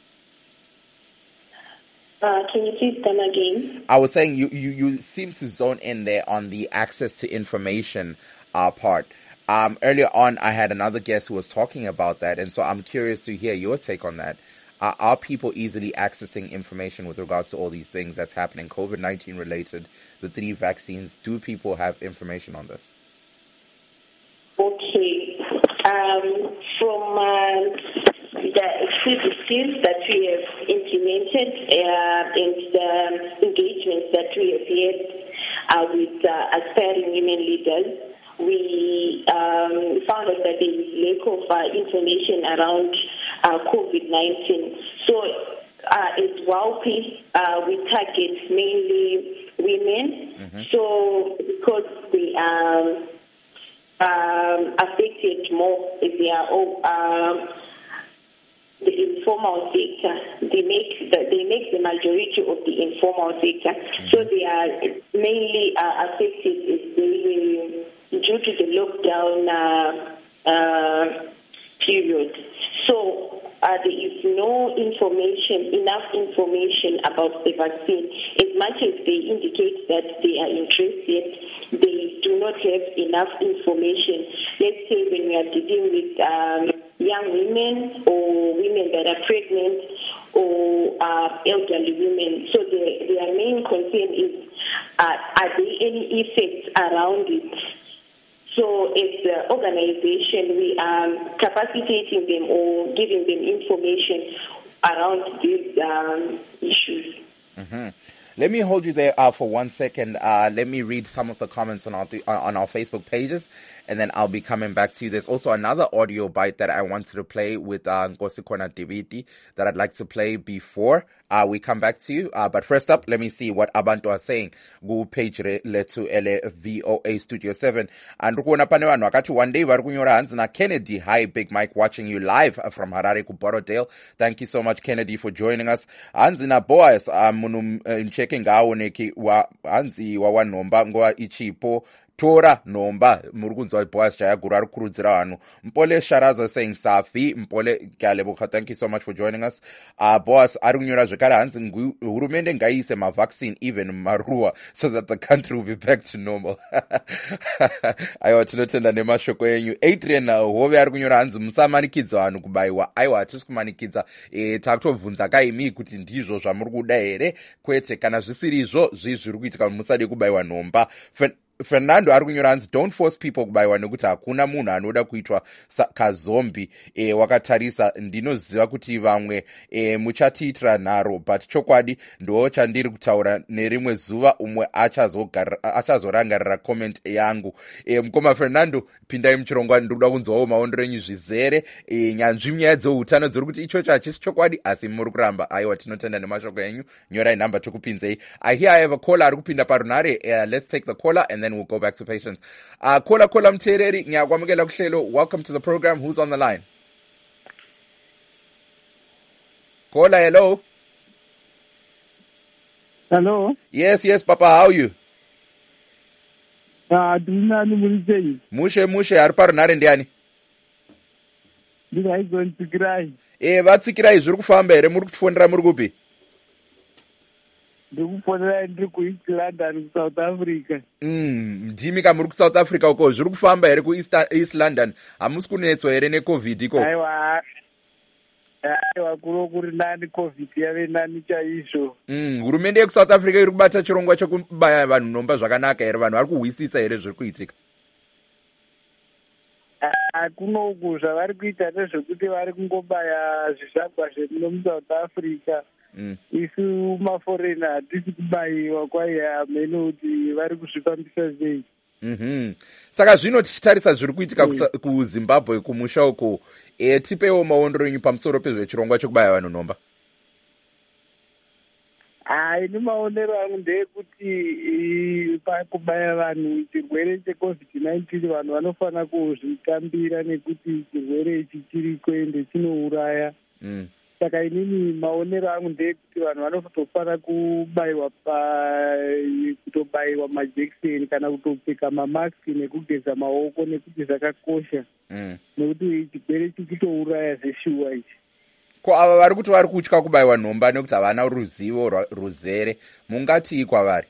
Can you please come again? I was saying you seem to zone in there on the access to information part. Earlier on, I had another guest who was talking about that, and so I'm curious to hear your take on that. Are people easily accessing information with regards to all these things that's happening, COVID-19 related, the 3 vaccines? Do people have information on this? Okay. From the activities that we have implemented and the engagements that we have had with aspiring women leaders, we found out that there is lack of information around COVID-19. So at WAUPI, we target mainly women. So because they are affected more, they are the informal sector. They make the majority of the informal sector. So they are mainly affected due to the lockdown period. So there is no enough information about the vaccine. As much as they indicate that they are interested, they do not have enough information. Let's say when we are dealing with young women or women that are pregnant or elderly women. So their main concern is, are there any effects around it? So as the organization, we are capacitating them or giving them information around these issues. Let me hold you there for 1 second. Let me read some of the comments on our Facebook pages, and then I'll be coming back to you. There's also another audio bite that I wanted to play with Nkosikona Dibiti that I'd like to play before we come back to you. But first up, let me see what abantu are saying. Go page letu ele VOA Studio 7. And rukuona pane vanhu vakati one day vari kunyora hanzi na Kennedy. Hi, Big Mike, watching you live from Harare ku Borodale. Thank you so much, Kennedy, for joining us. Hanzi na Boas munhu checking ngaoneki hanzi wawanomba nguva ichipo tora nomba muri kunzwa Boas Jayaguru ari kurudzira vanhu. Mpole Sharaza saying Safi Mpole Galeboka, thank you so much for joining us. Boas ari kunyora zvekare hanzi hurumende ngaiise mavaccine even marua so that the country will be back to normal. Aiwa tinotenda nemashoko enyu. Adrian Hove ari kunyora hanzi musamanikidza vanhu kubayiwa. Aiwa hatisi kumanikidza, takutobvunza kaimi kuti ndizvo zvamuri kuda here kwete, kana zvisirizvo zviri kuitika musade kubayiwa nhomba. Fernando ari kunyora hanzi don't force people kubayiwa nekuti hakuna munhu anoda kuitwa kazombi. Wakatarisa ndinoziva kuti vamwe muchatiitira nharo, but chokwadi ndo chandiri kutaura nerimwe zuva umwe achazorangarira comment yangu. Mukoma Fernando, pindai muchirongwa, ndiri kuda kunzwawo maondero enyu zvizere. Nyanzvi nyaya dzeutano dziri kuti ichocho hachisi chokwadi asi muri kuramba. Aiwa tinotenda nemashoko enyu. Nyorai nhamba tikupinzei. I hear I have a caller ari kupinda parunare. Let's take the caller and then we'll go back to patients. Caller mtereri ngiyakwamukela kuhlelo. Welcome to the program. Who's on the line? Caller, hello. Hello. Yes, Papa. How are you? Dinani mulitei. Mushe ari parunare ndiani? Ndiri aigontsikirai. Vatsikirai zviri kufamba here? Muri kufondera muri kupi? Ndikufonera ndiri kuEast London kuSouth Africa. Ndimi muri kuSouth Africa uko zviri kufamba here kuEast London? Hamusi kunetswa here neCovid iko? Aiwa kuno kuri nani COVID yave nani chaizvo. Hurumende yekuSouth Africa iri kubata chirongwa chekubaya vanhu nhomba zvakanaka here? Vanhu vari kuhwisisa here zviri kuitika? kunoku zvavari kuita nezvekuti vari kungobaya zvizvagwa zvemuno muSouth Africa. Isu maforena hatisi kubayiwa kwaye hameno kuti vari kuzvifambisa sei. Saka zvino tichitarisa zviri kuitika kuZimbabwe kumusha uko, tipewo maondero enyu pamusoro pezvechirongwa chokubaya vanhu nhomba. Ini maonero angu ndeyekuti pakubaya vanhu chirwere cheCovid-19 vanhu vanofana kuzvitambira nekuti chirwere ichi chiriko ende chinouraya. Saka inini maonero angu ndeyekuti vanhu vanotofana kutobayiwa majekiseni kana kutopfeka mamasiki nekugeza maoko nekuti zvakakosha. Nekuti chirwere ichi chitouraya zveshuwa ichi. Ko ava vari kuti vari kutya kubayiwa nhomba nekuti havana ruzivo ruzere, mungati kwavari?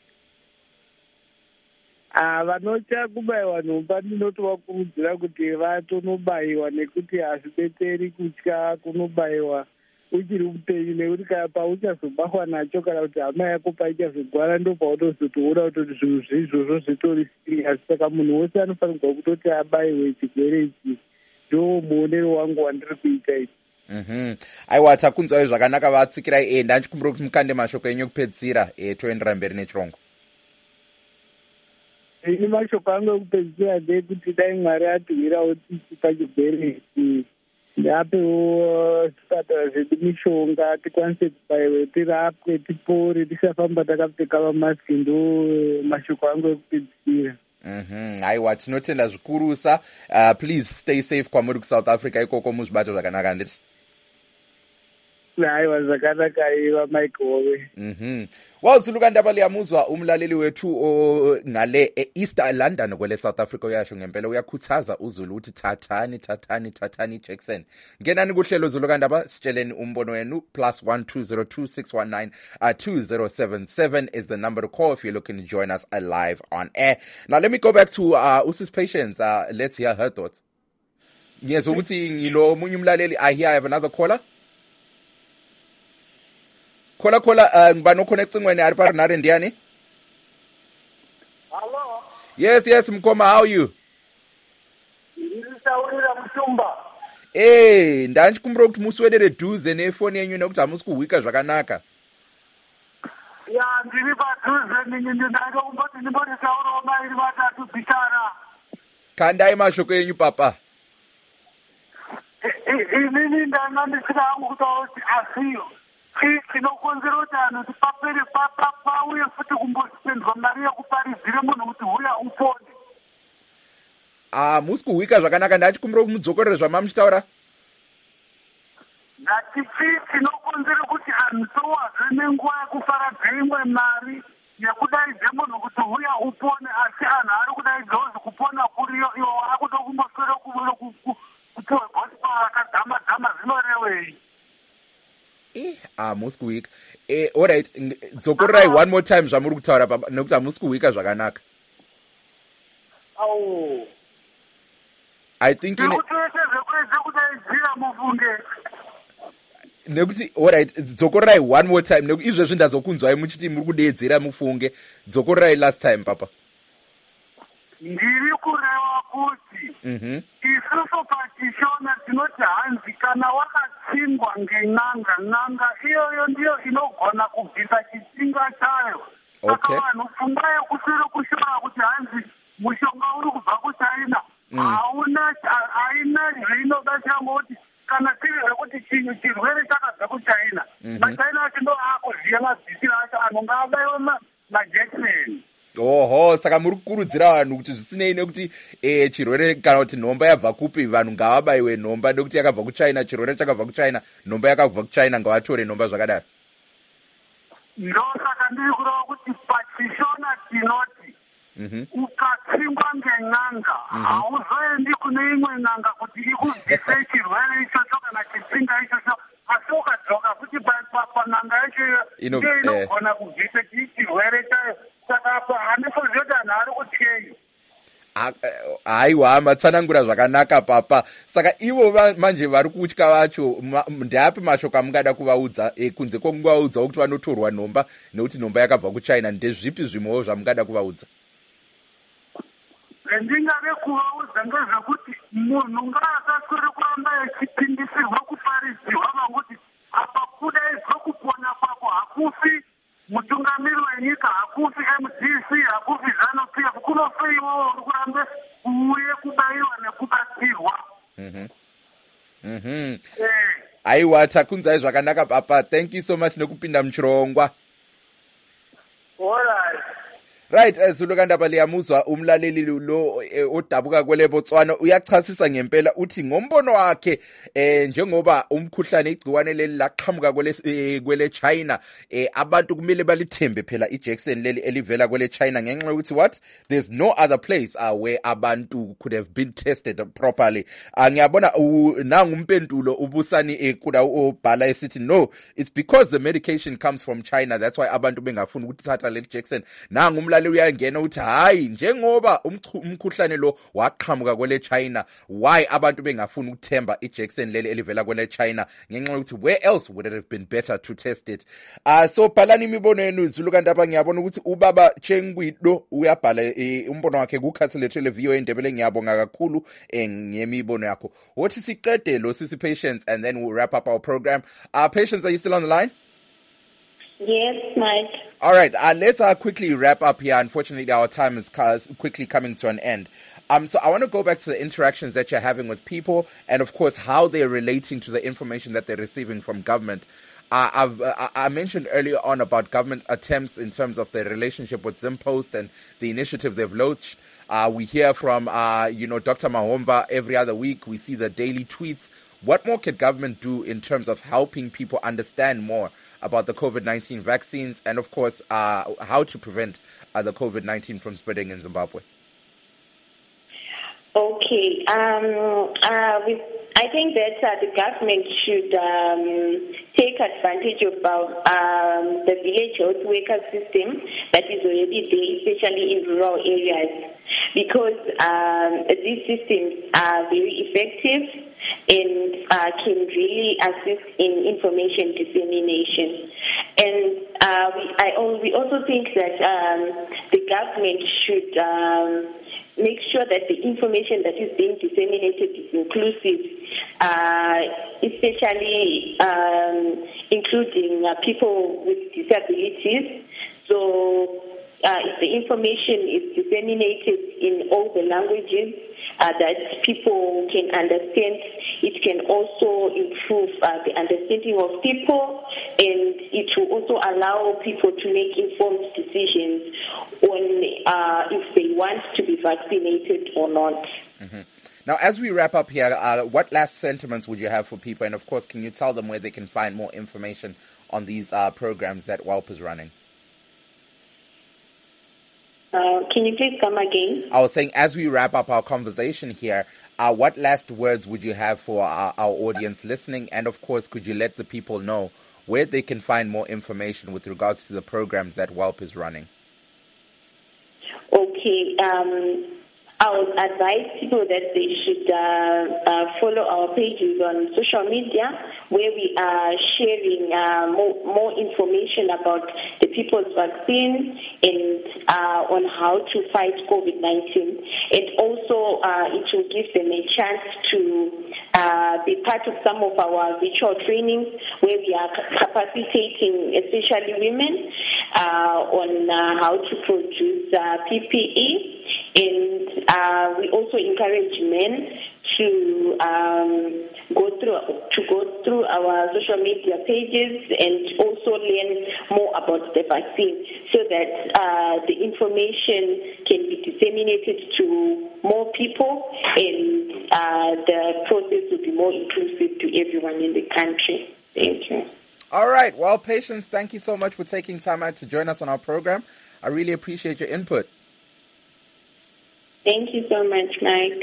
Vanotya kubayiwa nhomba ndinotovakurudzira kuti vatonobayiwa nekuti hazvibetseri kutya kunobayiwa uchiri upenyu, nekuti pauchazobatwa nacho kana kuti hama yako paichazogwara ndopautozotoona kuti zvinhu zveizvozvo zvitori serious. Saka munhu wese anofanirwa kutoti abayiwe chirwere ichi. Ndo muonero wangu wandiri kuita ichi. Aiwa, takunzwai zvakanaka vatsikirai. Ndanchikumbira kuti mukande mashoko enyu kupedzisira toendera mberi nechirongo. Ini mashoko angu ekupedzisira ndeyekuti dai Mwari atihwirawo tsitsi pachirwere ichi, ndapewo zvipatara zvedu mishonga tikwanise kubayiwe, tirapwe, tipore, tisafamba takapfeka mamasiki. Ndo mashoko angu ekupedzisira. Aiwa, tinotenda zvikurusa. Please stay safe kwamuri kuSouth Africa ikoko, muzvibate zvakanaka nditi. Aiwa, zvakanaka iva Mike Howe. Wazuluka ndaba liyamuzwa umlaleli wethu ngale East London kwele South Africa uyasho ngempela, uyakhuthaza uZulu ukuthi thathani Jackson. Ngenani kuhlelo Zuluka ndaba, sitsheleni umbono wenu. +1 202 619 2077 is the number to call if you're looking to join us live on air. Now let me go back to Usis Patience. Let's hear her thoughts. Yes, ukuthi ngilo munye umlaleli. I hear I have another caller. Khola ngibani oconnect cingweni ari pari nare ndiyani? Hello. Yes Mkhoma, how are you? Ndirisaurira Mutumba. Ndanchikumbira kuti muswedere dhuze nefoni yenyu nekuti hamusi kuhwika zvakanaka. Ya, ndiri padhuze ndinenge kumboti ndimbotisaurawo mairi matatu bhitara. Kandai mashoko enyu papa. Inini ndanga ndisina hangu kutaura kuti asiyo. Chinokonzera kuti anhu kuti papere pauye futi kumbosendwa mari yekuparidzire munhu kuti huya upone. Musi kuhwika zvakanaka, ndachikumbira kuti mudzokorere zvamamuchitaura. Ndatiti chinokonzera kuti anhu towazve nenguva yekufaradza imwe mari yekudaidze munhu kuti huya upone, asi anhu ari kudaidzawo kupona kuriyo, iwo waakuda kumboswera kupiwe gospel rakadzama zvinorevei? Musi kuhwika. Alright, dzokorerai one more time zvamuri kutaura baba, nekuti hamusi kuhwika zvakanaka. I think nekuti alright, dzokorerai one more time nekuti izvezvi ndazokunzwai muchiti muri kudeedzera mufunge. Dzokorerai last time papa. Ndiri kureva kuti isusu pachishona tinoti hanzi kana wakatsingwa n'anga iyoyo ndiyo inogona kubvisa chitsinga chayo. Saka vanhu pfungwa yekuswere kushora kuti hanzi mushonga uri kubva kuChina haina zveinoda changoti kana tiri zvekuti chirwere chakabva kuChina, maChina acho ndo akuziya mabvisiro acho, anhu ngaabaiwe majekiseni. Saka muri kukurudzira vanhu kuti zvisinei nekuti chirwere kana kuti nhomba yabva kupi, vanhu ngavabayiwe nhomba nekuti yakabva kuChina, chirwere chakabva kuChina, nhomba yakabva kuChina, ngavatore nhomba zvakadaro. Ndosaka ndiri kureva kuti pachishona tinoti ukatsingwa ngen'anga hauzoendi kune imwe n'anga kuti ikubvise chirwere ichocho kana chitsinga ichocho, asi ukadzoka kuti pan'anga yacho ndiyo inogona kubvise chirwere chayo. Saka handifozoti anhu ari kutyei. Aiwa, matsanangura zvakanaka papa. Saka ivo manje vari kutya vacho, ndeapi mashoko amungada kuvaudza kunze kwokuvaudzawo kuti vanotorwa nhomba nekuti nhomba yakabva kuChina? Ndezvipi zvimwewo zvamungada kuvaudza? zvendingade kuvaudza ngezvekuti munhu ngaasaswere kuramba echipindisirwa kuparidzirwa vanguti apa kudaidzwa kupona kwako hakufi mutungamiri wenyika, hakufi MDC, hakufi ZANU-PF, kunofe iwowo uri kurambe uye kubayiwa nekubatsirwa. Aiwa, takunzai zvakanaka papa. Thank you so much nekupinda muchirongwa. Alright. Right, Zulukandaba liyamuzwa umlaleli lo odabuka kwele Botswana uyachasisa ngempela uthi ngombono wakhe njengoba umkhuhlane igciwane leli laqhamuka kwele China abantu kumele balithembe phela iJackson leli elivela kwele China ngenxa yokuthi what there's no other place where abantu could have been tested properly. Ngiyabona nangumpendulo ubusani kuda obhala esithi no, it's because the medication comes from China, that's why abantu bengafuni ukuthatha leli Jackson. Nangumlaleli uyangena uthi hayi njengoba umkhuhlane lo waqhamuka kwele China, why abantu bengafuni ukuthemba iJackson leli elivela kwele China ngenxa yokuthi where else would it have been better to test it. So bhalani imibono yenu Zulukandaba. Ngiyabona ukuthi ubaba Chengwido uyabhala umbono wakhe kukhasilethele VOA Indebele. Ngiyabonga kakhulu ngemibono yakho. Wothi siqede lo sisi Patience and then we'll wrap up our program. Patience, are you still on the line? Yes, Mike. All right, let's quickly wrap up here. Unfortunately, our time is quickly coming to an end. So I want to go back to the interactions that you're having with people and, of course, how they're relating to the information that they're receiving from government. I mentioned earlier on about government attempts in terms of their relationship with Zimpost and the initiative they've launched. We hear from, Dr. Mahomba every other week. We see the daily tweets. What more can government do in terms of helping people understand more about the COVID-19 vaccines and, of course, how to prevent the COVID-19 from spreading in Zimbabwe? Okay. I think that the government should take advantage of the village health worker system that is already there, especially in rural areas, because these systems are very effective and can really assist in information dissemination. And we also think that the government should make sure that the information that is being disseminated is inclusive, especially including people with disabilities. So if the information is disseminated in all the languages that people can understand, it can also improve the understanding of people, and it will also allow people to make informed decisions on if they want to be vaccinated or not. Mm-hmm. Now, as we wrap up here, what last sentiments would you have for people? And, of course, can you tell them where they can find more information on these programs that WELP is running? Can you please come again? I was saying, as we wrap up our conversation here, what last words would you have for our audience listening? And, of course, could you let the people know where they can find more information with regards to the programs that WELP is running? Okay. I would advise people that they should follow our pages on social media, where we are sharing more information about the people's vaccine and on how to fight COVID-19. And also, it will give them a chance to be part of some of our virtual trainings, where we are capacitating especially women on how to produce PPE. And we also encourage men to go through our social media pages and also learn more about the vaccine, so that the information can be disseminated to more people, and the process will be more inclusive to everyone in the country. Thank you. All right. Well, Patience, thank you so much for taking time out to join us on our program. I really appreciate your input. Thank you so much, Mike.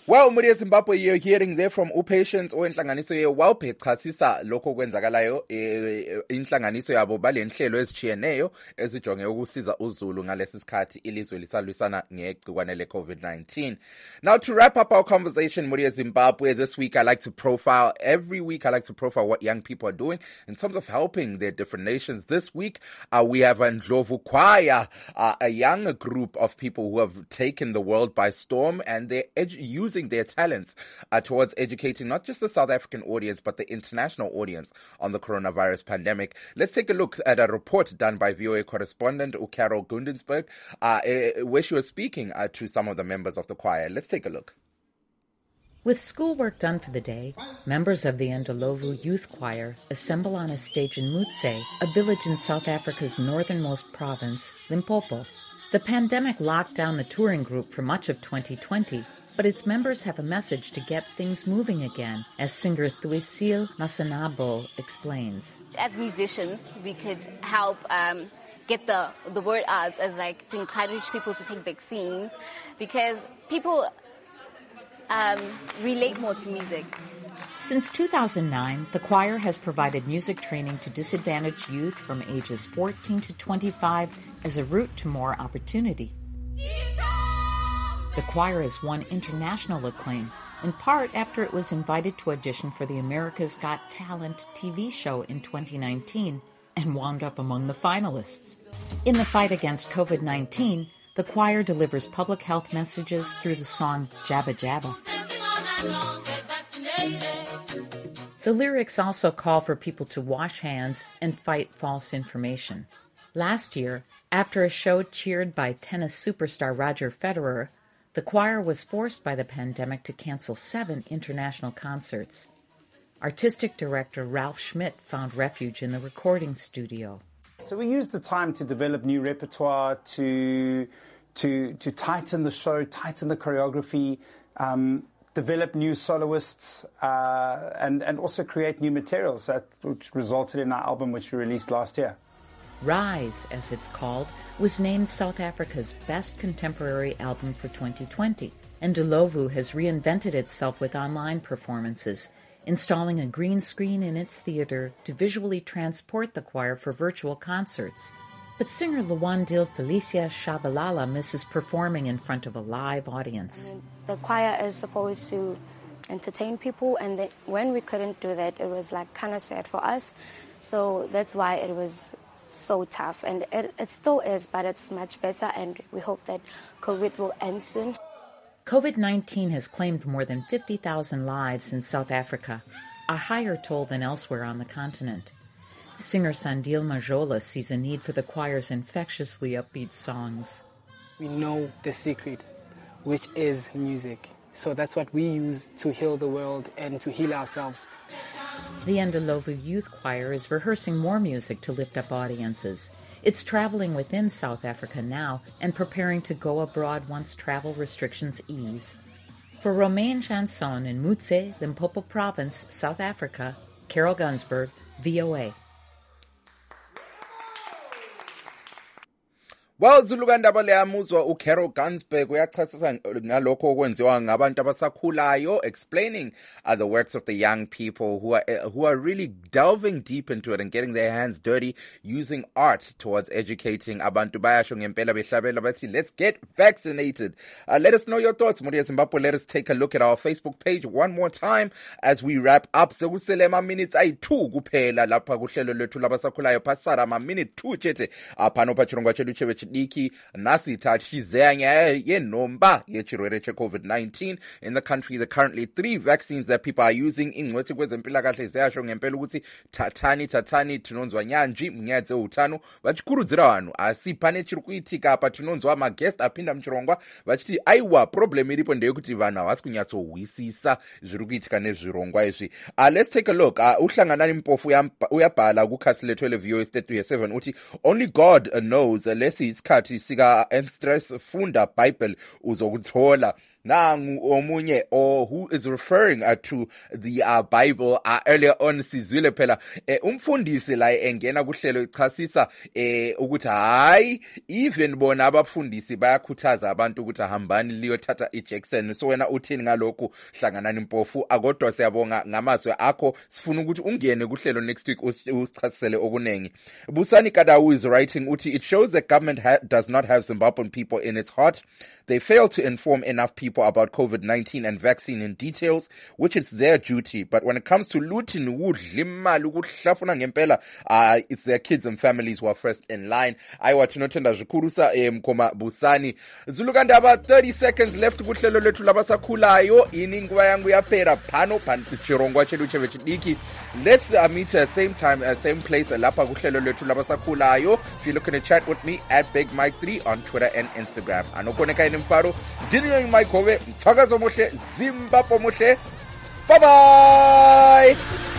Well, Muria Zimbabwe, you're hearing there from uPatience owenhlanganiso ye-WELP echasisa lokho kwenzakalayo inhlanganiso yabo bale nhlelo ezitshiyeneyo ezijonge ukusiza uzulu ngalesi sikhathi ilizwe lisalwisana ngegciwane le-COVID-19. Now, to wrap up our conversation, Muria Zimbabwe, this week every week I like to profile what young people are doing in terms of helping their different nations. This week, we have Ndlovu Choir, a young group of people who have taken the world by storm, and they're using their talents towards educating not just the South African audience, but the international audience on the coronavirus pandemic. Let's take a look at a report done by VOA correspondent Carol Gundensberg, where she was speaking to some of the members of the choir. Let's take a look. With schoolwork done for the day, members of the Ndlovu Youth Choir assemble on a stage in Mutse, a village in South Africa's northernmost province, Limpopo. The pandemic locked down the touring group for much of 2020, but its members have a message to get things moving again, as singer Thuisil Masanabo explains. As musicians, we could help get the word out as like to encourage people to take vaccines, because people relate more to music. Since 2009, the choir has provided music training to disadvantaged youth from ages 14 to 25 as a route to more opportunity. The choir has won international acclaim, in part after it was invited to audition for the America's Got Talent TV show in 2019 and wound up among the finalists. In the fight against COVID-19, the choir delivers public health messages through the song Jabba Jabba. The lyrics also call for people to wash hands and fight false information. Last year, after a show cheered by tennis superstar Roger Federer, the choir was forced by the pandemic to cancel 7 international concerts. Artistic director Ralph Schmidt found refuge in the recording studio. So we used the time to develop new repertoire, to tighten the show, tighten the choreography, develop new soloists, and also create new materials, which resulted in our album, which we released last year. Rise, as it's called, was named South Africa's best contemporary album for 2020, and Ndlovu has reinvented itself with online performances, installing a green screen in its theater to visually transport the choir for virtual concerts. But singer Lwandile Felicia Shabalala misses performing in front of a live audience. The choir is supposed to entertain people, and when we couldn't do that, it was like kind of sad for us. So that's why it was so tough, and it still is, but it's much better, and we hope that COVID will end soon. COVID-19 has claimed more than 50,000 lives in South Africa, a higher toll than elsewhere on the continent. Singer Sandile Majola sees a need for the choir's infectiously upbeat songs. We know the secret, which is music. So that's what we use to heal the world and to heal ourselves. The Ndlovu Youth Choir is rehearsing more music to lift up audiences. It's traveling within South Africa now and preparing to go abroad once travel restrictions ease. For Romain Chanson in Mutse, Limpopo Province, South Africa, Carol Gunsberg, VOA. Well, Zulukandaba leyamuzwa uCarol Gunsberg uyachasisa ngalokho okwenziwa ngabantu abasakhulayo, explaining the works of the young people who are really delving deep into it and getting their hands dirty using art towards educating abantu bayasho ngempela behlabela bathi let's get vaccinated. Let us know your thoughts, Muria Zimbabwe. Let us take a look at our Facebook page one more time as we wrap up. Sekusele ma minutes ayi-2 kuphela lapha kuhlelo lethu labasakhulayo pasara ma minute 2 chete apano pachirongwa chedu chebe Diki nasi tachizenya ye nomba ye chirwere che COVID-19 in the country. There are currently 3 vaccines that people are using. Ingcwethi kwezempilakahle ziyasho ngempela ukuthi thathani tinonzwa nyanji mnyadze utano vachikurudzira vanhu asi pane chiri kuitika apa tinonzwa ma guest apinda muchirongwa vachiti aiwa problem iripo ndeyekuti vanhu havasi kunyatsohwisisa zviri kuitika nezvirongwa izvi. Let's take a look. Uhlanganani Mpofu uyabhala kukhasi lethu le VOA State 7 uthi only God knows lesi isikhathi sika stress funda Bible uzokuthola nangu omunye who is referring to the Bible. Earlier on sizwile phela umfundisi la engena kuhlelo ichasisa ukuthi hayi even bona abafundisi bayakhuthaza abantu ukuthi ahambani liyothatha iJackson. So wena uthini ngalokhu? Hlanganani mpofu. Akodwa siyabonga ngamazwe akho, sifuna ukuthi ungene kuhlelo next week usichasisele okunengi. Busani Kadawu is writing uthi it shows the government does not have Zimbabwean people in its heart. They fail to inform enough people about COVID-19 and vaccine in details, which is their duty. But when it comes to looting, it's their kids and families who are first in line. Aiwa tunotenda zhukurusa mkoma Busani. Zuluganda, about 30 seconds left kuhlelo letu labasakhulayo. Iningwa yangu ya pera pano chirongwa chedu chevechidiki. Let's meet same time, same place lapha kuhlelo letu labasakhulayo. If you're looking to chat with me at Big Mike 3 on Twitter and Instagram. Anokoneka Mfaro, Diniyo Mike Hove, Mtagazo Moshe, Zimbabwe Moshe. Bye bye!